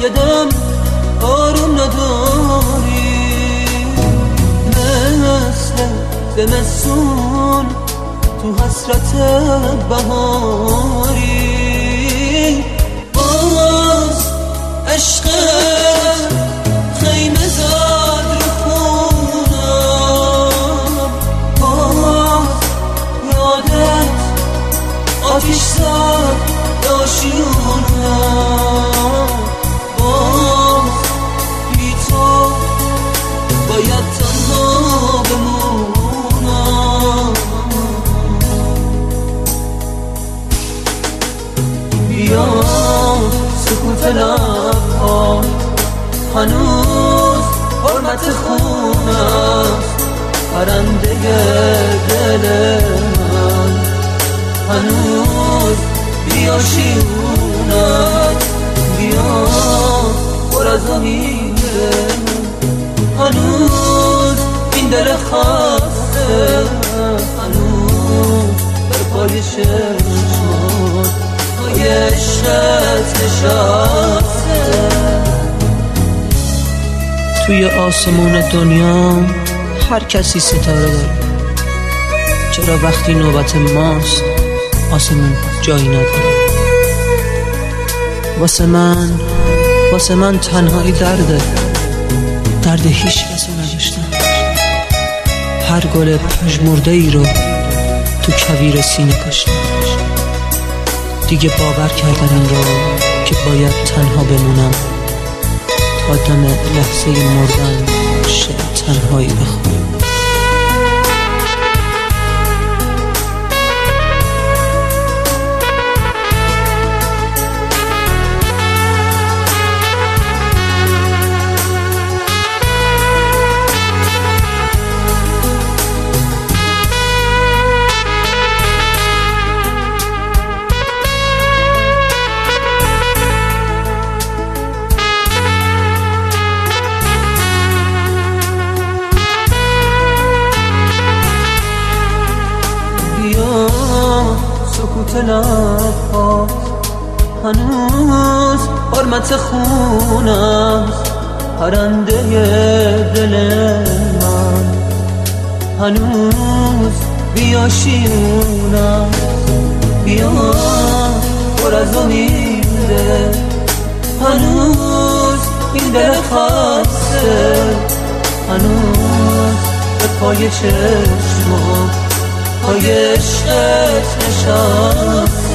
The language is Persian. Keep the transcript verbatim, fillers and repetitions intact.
دم آروم نداری، مثل زمستون تو حسرت بهاری. باز عشقت خیمه زد رو خونم، باز یادت آتیش زد داشیونم، باز بی تو باید تنها بمونم. بیا سکوت لبها هنوز حرمت خون است، پرنده دل من هنوز بیا شیونت، بیا پر از امیده، هنوز این دل خسته هنوز بر پای چشمات پای عشقت نشسته. توی آسمون دنیا هر کسی ستاره داره، چرا وقتی نوبت ماست آسمون جایی نداره؟ واسه من واسه من تنهایی درده، درد هیچ کسی نداشتم. هر گل پژمرده ای رو تو کویر سینه کاشتم، دیگه باور کردم این رو که باید تنها بمونم تا دم لحظه مردن شعر تنهایی بخونم. سکوت لبهات هنوز حرمت خون است، پرنده دل من هنوز بیا شیون است، بیا پر از امیده، هنوز این دل خسته هنوز به پای چشمات پای عشقت نشسته.